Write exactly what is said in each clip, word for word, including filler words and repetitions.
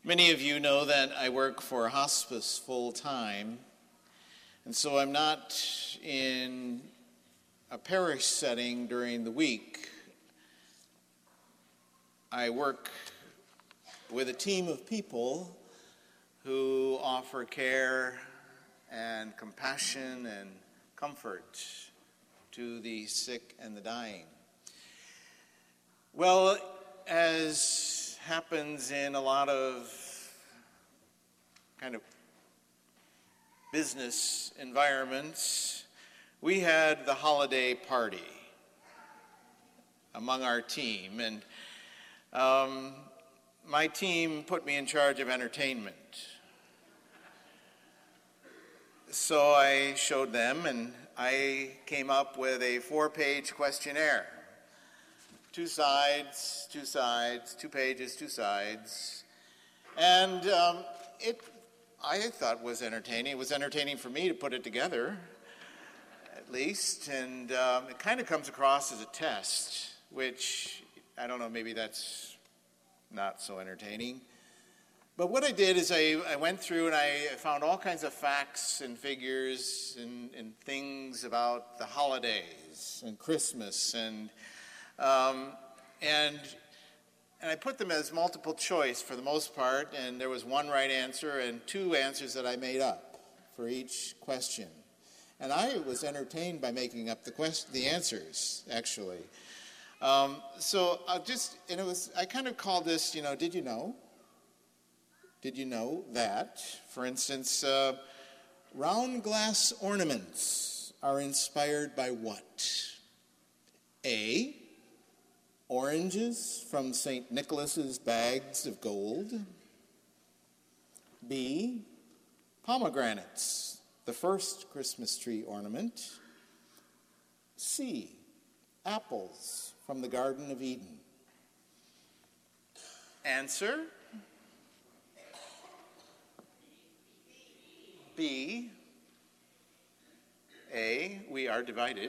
Many of you know that I work for hospice full-time, and so I'm not in a parish setting during the week. I work with a team of people who offer care and compassion and comfort to the sick and the dying. Well, as happens in a lot of kind of business environments, we had the holiday party among our team, and um, my team put me in charge of entertainment. So I showed them, and I came up with a four-page questionnaire. Two sides, two sides, two pages, two sides. And um, it, I thought was entertaining. It was entertaining for me to put it together, at least. And um, it kind of comes across as a test, which, I don't know, maybe that's not so entertaining. But what I did is I, I went through and I found all kinds of facts and figures and, and things about the holidays and Christmas and Um, and and I put them as multiple choice for the most part, and there was one right answer and two answers that I made up for each question. And I was entertained by making up the quest- the answers, actually. Um, so I'll just, and it was, I kind of called this, you know, did you know? Did you know that? For instance, uh, round glass ornaments are inspired by what? A, oranges from Saint Nicholas's bags of gold. B, pomegranates, the first Christmas tree ornament. C, apples from the Garden of Eden. Answer? B. A, we are divided.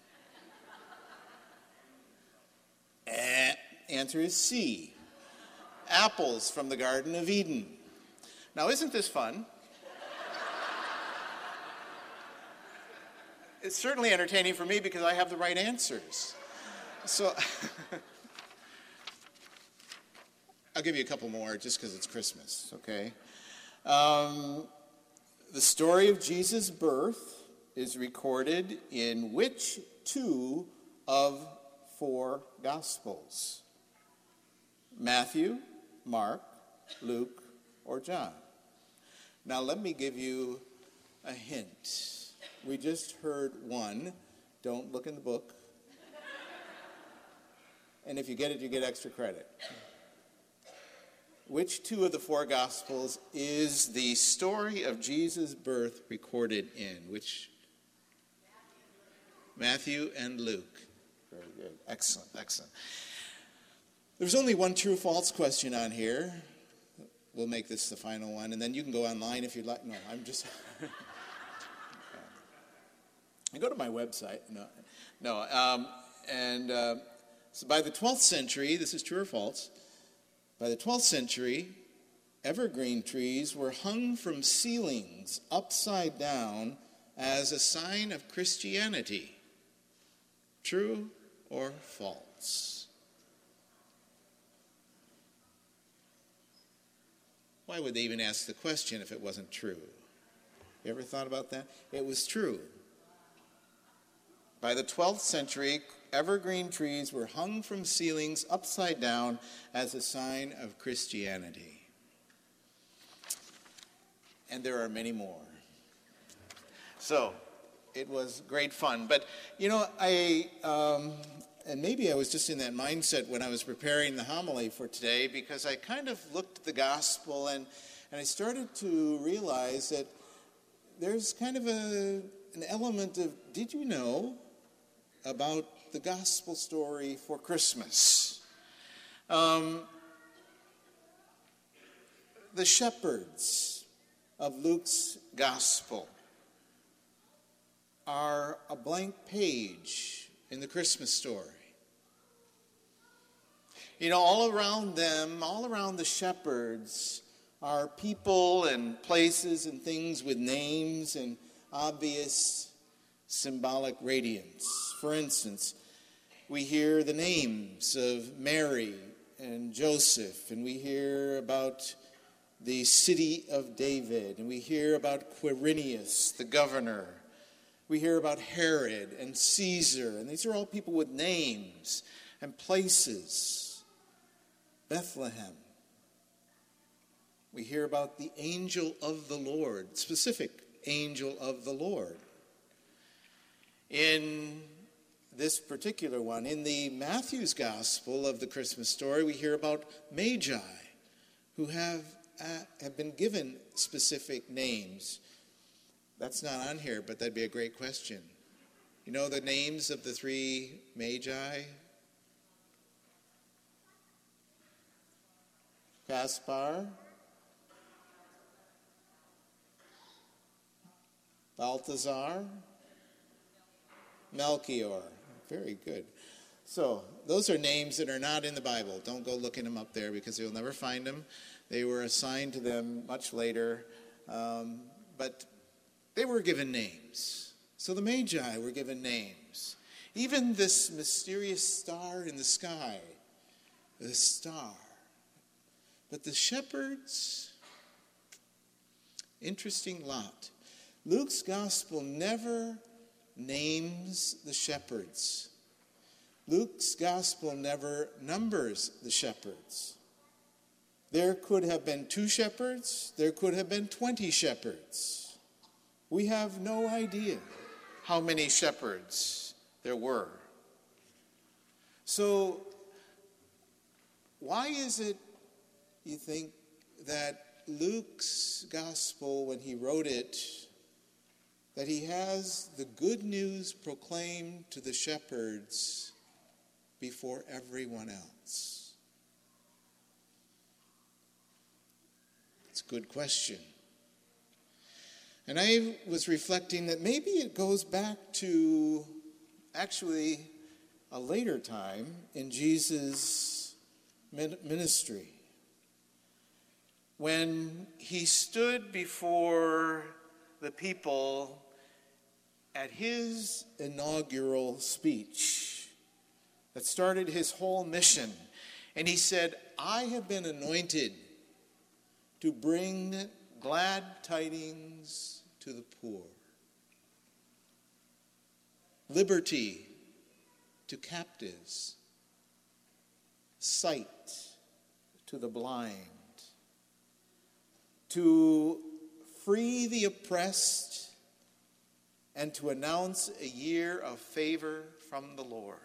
Uh, answer is C. Apples from the Garden of Eden. Now, isn't this fun? It's certainly entertaining for me because I have the right answers. So, I'll give you a couple more just because it's Christmas, okay? Um, the story of Jesus' birth is recorded in which two of four Gospels? Matthew, Mark, Luke, or John? Now let me give you a hint. We just heard one. Don't look in the book. And if you get it, you get extra credit. Which two of the four Gospels is the story of Jesus' birth recorded in? Which? Matthew and Luke. Very good. Excellent, excellent. There's only one true-false question on here. We'll make this the final one, and then you can go online if you'd like. No, I'm just... I go to my website. No, no. Um, and uh, so by the twelfth century, this is true or false, by the twelfth century, evergreen trees were hung from ceilings upside down as a sign of Christianity. True or false? Why would they even ask the question if it wasn't true? You ever thought about that? It was true. By the twelfth century, evergreen trees were hung from ceilings upside down as a sign of Christianity. And there are many more. So, it was great fun. But, you know, I, um, and maybe I was just in that mindset when I was preparing the homily for today, because I kind of looked at the gospel and, and I started to realize that there's kind of a, an element of, did you know about the gospel story for Christmas? Um, the shepherds of Luke's gospel are a blank page in the Christmas story. You know, all around them, all around the shepherds, are people and places and things with names and obvious symbolic radiance. For instance, we hear the names of Mary and Joseph, and we hear about the city of David, and we hear about Quirinius, the governor. We hear about Herod and Caesar, and these are all people with names and places. Bethlehem. We hear about the angel of the Lord, specific angel of the Lord. In this particular one, in the Matthew's Gospel of the Christmas story, we hear about Magi, who have, uh, have been given specific names. That's not on here, but that'd be a great question. You know the names of the three Magi? Gaspar, Balthazar, Melchior. Very good. So those are names that are not in the Bible. Don't go looking them up there because you'll never find them. They were assigned to them much later, um, but they were given names. So the Magi were given names. Even this mysterious star in the sky, the star. But the shepherds, interesting lot. Luke's gospel never names the shepherds. Luke's gospel never numbers the shepherds. There could have been two shepherds. There could have been twenty shepherds. We have no idea how many shepherds there were. So, why is it, you think, that Luke's gospel, when he wrote it, that he has the good news proclaimed to the shepherds before everyone else? It's a good question. And I was reflecting that maybe it goes back to actually a later time in Jesus' ministry, when he stood before the people at his inaugural speech that started his whole mission. And he said, I have been anointed to bring glad tidings to the poor, liberty to captives, sight to the blind, to free the oppressed, and to announce a year of favor from the Lord.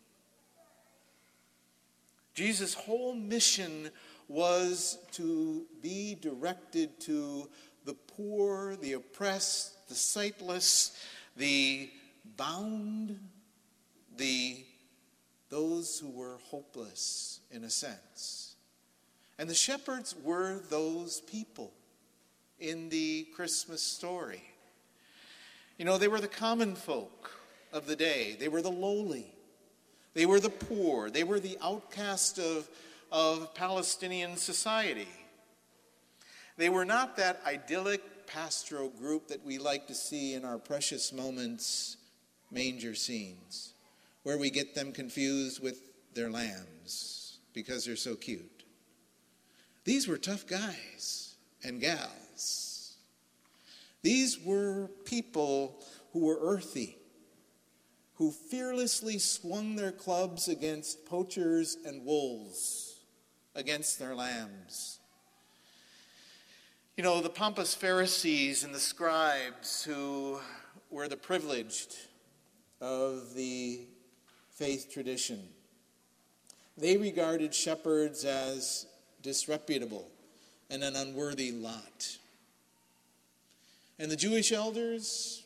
Jesus' whole mission was to be directed to the poor, the oppressed, the sightless, the bound, the those who were hopeless in a sense. And the shepherds were those people in the Christmas story. You know, they were the common folk of the day. They were the lowly. They were the poor. They were the outcast of, of Palestinian society. They were not that idyllic pastoral group that we like to see in our Precious Moments manger scenes, where we get them confused with their lambs because they're so cute. These were tough guys and gals. These were people who were earthy, who fearlessly swung their clubs against poachers and wolves, against their lambs. You know, the pompous Pharisees and the scribes who were the privileged of the faith tradition, they regarded shepherds as disreputable and an unworthy lot. And the Jewish elders,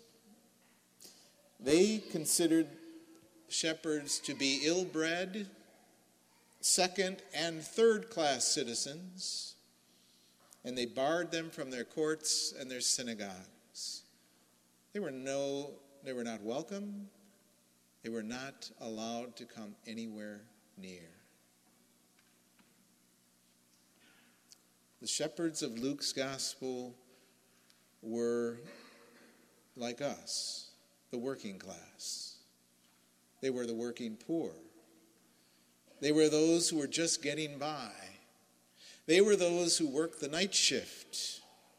they considered shepherds to be ill-bred, second and third-class citizens, and they barred them from their courts and their synagogues. They were no, they were not welcome. They were not allowed to come anywhere near. The shepherds of Luke's gospel were like us, the working class. They were the working poor. They were those who were just getting by. They were those who worked the night shift.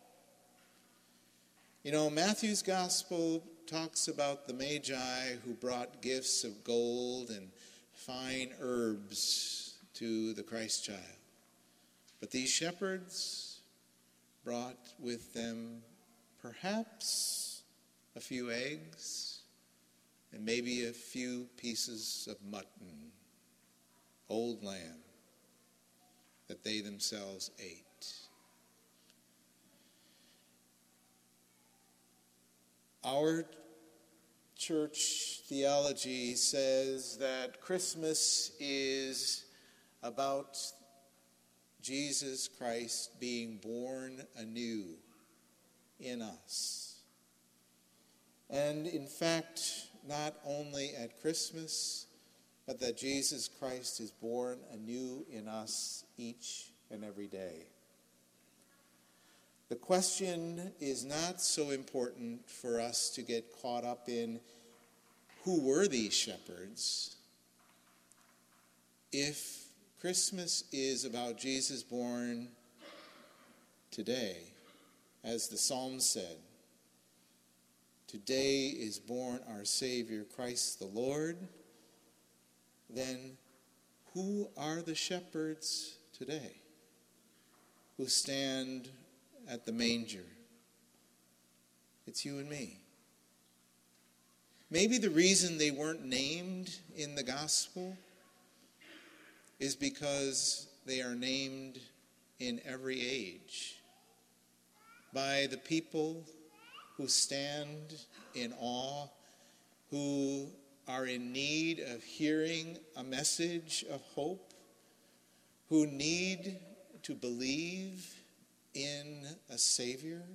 You know, Matthew's gospel talks about the Magi who brought gifts of gold and fine herbs to the Christ child. But these shepherds brought with them perhaps a few eggs and maybe a few pieces of mutton, old lamb, that they themselves ate. Our church theology says that Christmas is about Jesus Christ being born anew in us. And in fact, not only at Christmas, but that Jesus Christ is born anew in us each and every day. The question is not so important for us to get caught up in who were these shepherds. If Christmas is about Jesus born today, as the Psalm said, today is born our Savior, Christ the Lord, then who are the shepherds today who stand at the manger? It's you and me. Maybe the reason they weren't named in the gospel is because they are named in every age by the people who stand in awe, who are in need of hearing a message of hope, who need to believe in a Savior.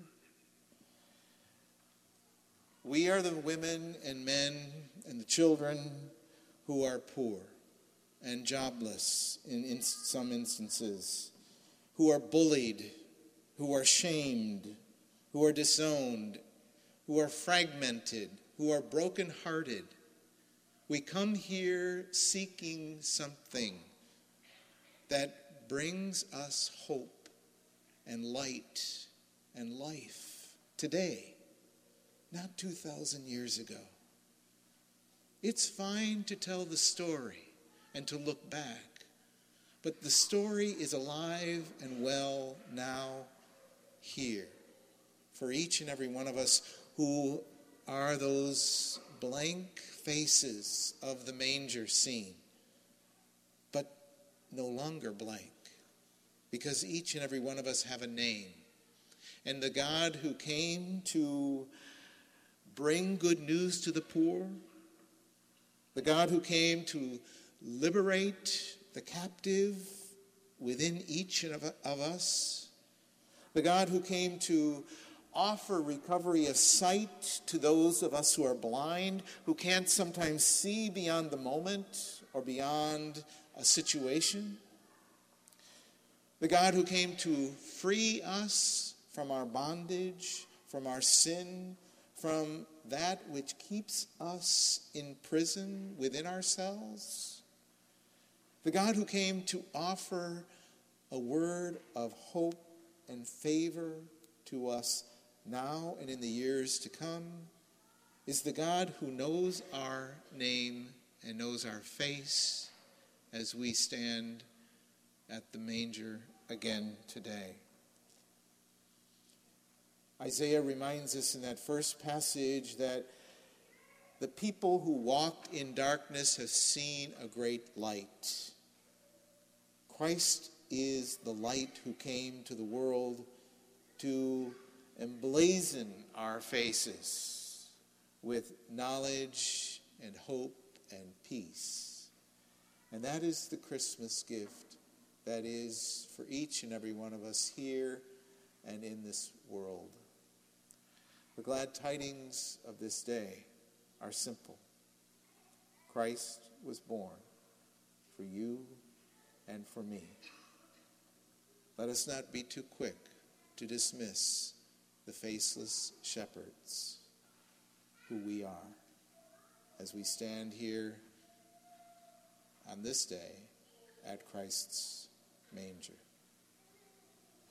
We are the women and men and the children who are poor and jobless in, in some instances, who are bullied, who are shamed, who are disowned, who are fragmented, who are brokenhearted. We come here seeking something that brings us hope and light and life today, not two thousand years ago. It's fine to tell the story and to look back, but the story is alive and well now, here, for each and every one of us who are those blank faces of the manger scene, but no longer blank, because each and every one of us have a name. And the God who came to bring good news to the poor, the God who came to liberate the captive within each of us, the God who came to offer recovery of sight to those of us who are blind, who can't sometimes see beyond the moment or beyond a situation. The God who came to free us from our bondage, from our sin, from that which keeps us in prison within ourselves. The God who came to offer a word of hope and favor to us now and in the years to come is the God who knows our name and knows our face as we stand at the manger again today. Isaiah reminds us in that first passage that the people who walk in darkness have seen a great light. Christ is the light who came to the world to emblazon our faces with knowledge and hope and peace. And that is the Christmas gift that is for each and every one of us here and in this world. The glad tidings of this day are simple. Christ was born for you and for me. Let us not be too quick to dismiss the faceless shepherds who we are as we stand here on this day at Christ's manger.